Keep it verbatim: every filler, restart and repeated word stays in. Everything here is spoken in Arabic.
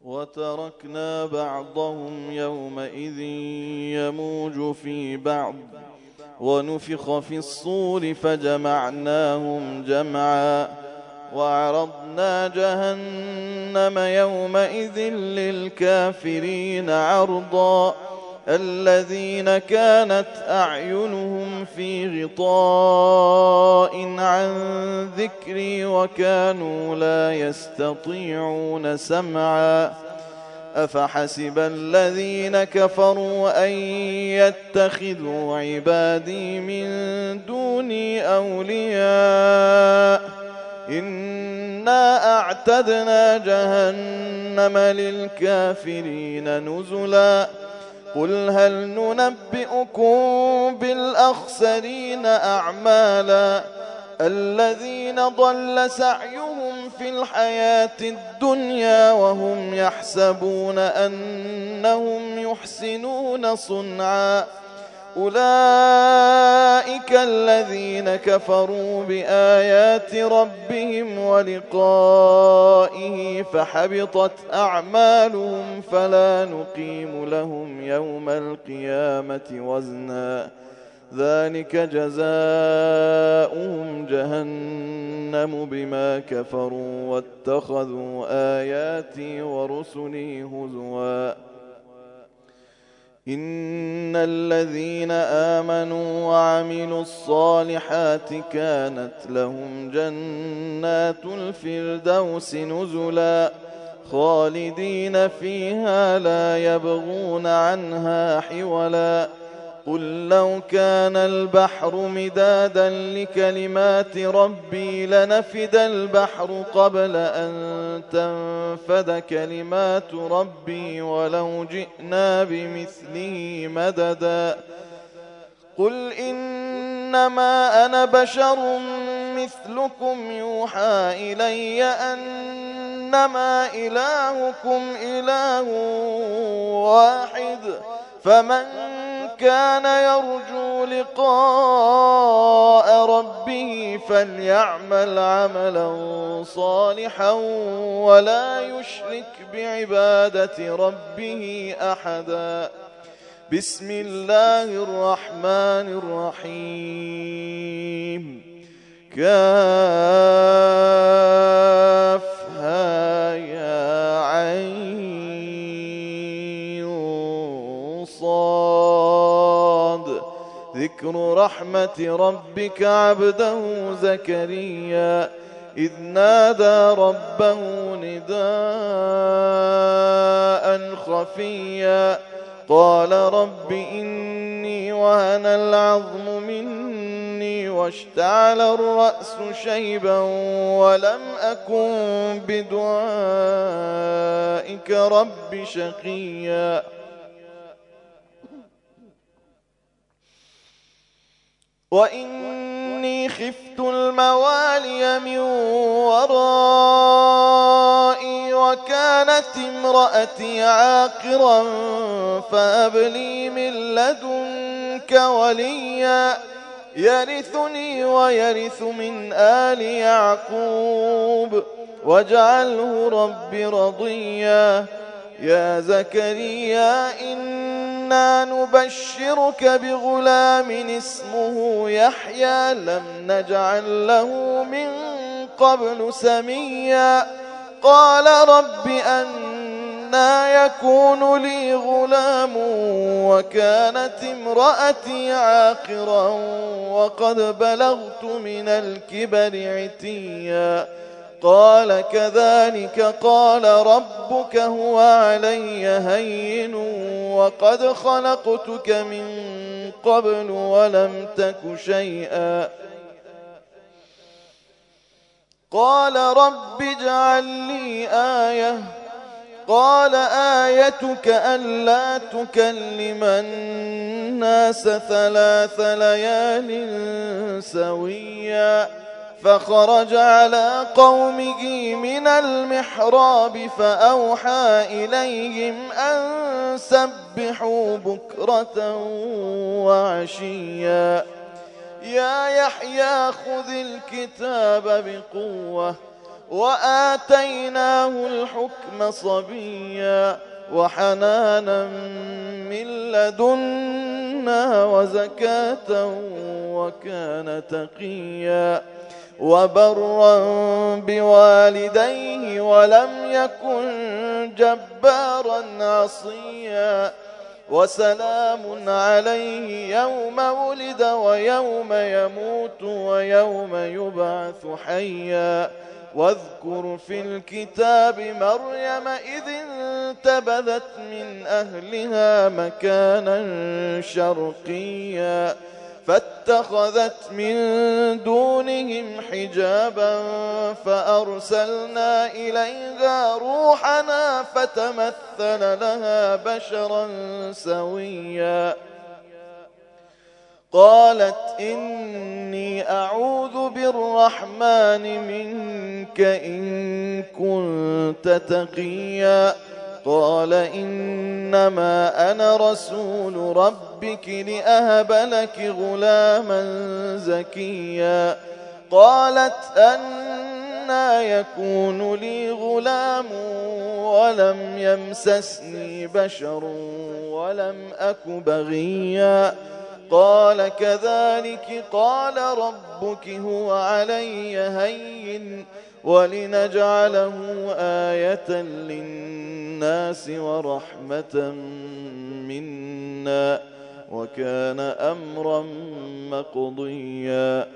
وتركنا بعضهم يومئذ يموج في بعض ونفخ في الصور فجمعناهم جمعا وعرضنا جهنم يومئذ للكافرين عرضا الذين كانت أعينهم في غطاء عن ذكري وكانوا لا يستطيعون سمعا أفحسب الذين كفروا أن يتخذوا عبادي من دوني أولياء إنا أعتدنا جهنم للكافرين نزلا قل هل ننبئكم بالأخسرين أعمالا الذين ضل سعيهم في الحياة الدنيا وهم يحسبون أنهم يحسنون صنعا أولئك الذين كفروا بآيات ربهم ولقائه فحبطت أعمالهم فلا نقيم لهم يوم القيامة وزنا ذلك جزاؤهم جهنم بما كفروا واتخذوا آياتي ورسلي هزوا إن الذين آمنوا وعملوا الصالحات كانت لهم جنات الفردوس نزلا خالدين فيها لا يبغون عنها حولا قل لو كان البحر مدادا لكلمات ربي لنفد البحر قبل أن تنفد كلمات ربي ولو جئنا بمثله مددا قل إنما أنا بشر مثلكم يوحى إلي أنما إلهكم إله واحد فمن كان يرجو لقاء ربه فليعمل عملا صالحا ولا يشرك بعبادة ربه أحدا بسم الله الرحمن الرحيم كافها يا عين صاد ذكر رحمة ربك عبده زكريا إذ نادى ربه نداء خفيا قال رب إني وهن العظم مني واشتعل الرأس شيبا ولم أكن بدعائك رب شقيا وإني خفت الموالي من ورائي وكانت امرأتي عاقرا فهب لي من لدنك وليا يرثني ويرث من آل يعقوب واجعله رب رضيا يا زكريا إنا نبشرك بغلام اسمه يحيى لم نجعل له من قبل سميا قال رب أنى يكون لي غلام وكانت امرأتي عاقرا وقد بلغت من الكبر عتيا قال كذلك قال ربك هو علي هين وقد خلقتك من قبل ولم تك شيئا قال رب اجعل لي آية قال آيتك ألا تكلم الناس ثلاث ليال سويا فخرج على قومه من المحراب فأوحى إليهم أن سبحوا بكرة وعشيا يا يحيى خذ الكتاب بقوة وآتيناه الحكم صبيا وحنانا من لدنا وزكاة وكان تقيا وبرا بوالديه ولم يكن جبارا عصيا وسلام عليه يوم ولد ويوم يموت ويوم يبعث حيا واذكر في الكتاب مريم إذ انتبذت من أهلها مكانا شرقيا فاتخذت من دونهم حجابا فأرسلنا إليها روحنا فتمثل لها بشرا سويا قالت إني أعوذ بالرحمن منك إن كنت تقيا قال إنما أنا رسول ربك لأهب لك غلاما زكيا قالت أنى يكون لي غلام ولم يمسسني بشر ولم أك بغيا قال كذلك قال ربك هو علي هين ولنجعله آية للناس ورحمة منا وكان أمرا مقضيا